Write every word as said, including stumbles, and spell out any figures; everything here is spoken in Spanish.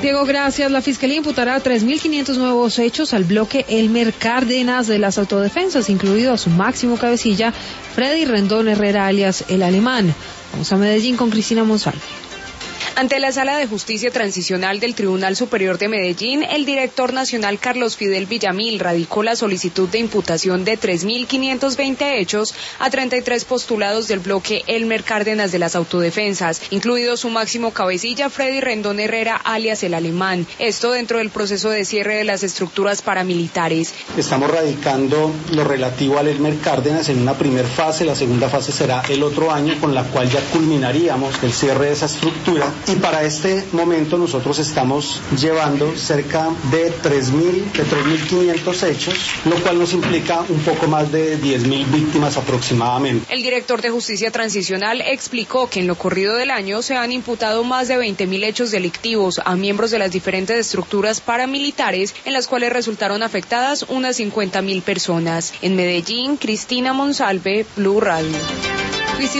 Diego, gracias. La Fiscalía imputará tres mil quinientos nuevos hechos al bloque Elmer Cárdenas de las autodefensas, incluido a su máximo cabecilla, Freddy Rendón Herrera, alias El Alemán. Vamos a Medellín con Cristina Monsalve. Ante la Sala de Justicia Transicional del Tribunal Superior de Medellín, el director nacional Carlos Fidel Villamil radicó la solicitud de imputación de tres mil quinientos veinte hechos a treinta y tres postulados del bloque Elmer Cárdenas de las autodefensas, incluido su máximo cabecilla Freddy Rendón Herrera, alias El Alemán. Esto dentro del proceso de cierre de las estructuras paramilitares. Estamos radicando lo relativo al Elmer Cárdenas en una primera fase. La segunda fase será el otro año, con la cual ya culminaríamos el cierre de esa estructura. Y para este momento nosotros estamos llevando cerca de tres mil, de tres mil quinientos hechos, lo cual nos implica un poco más de diez mil víctimas aproximadamente. El director de Justicia Transicional explicó que en lo corrido del año se han imputado más de veinte mil hechos delictivos a miembros de las diferentes estructuras paramilitares, en las cuales resultaron afectadas unas cincuenta mil personas. En Medellín, Cristina Monsalve, Blue Radio.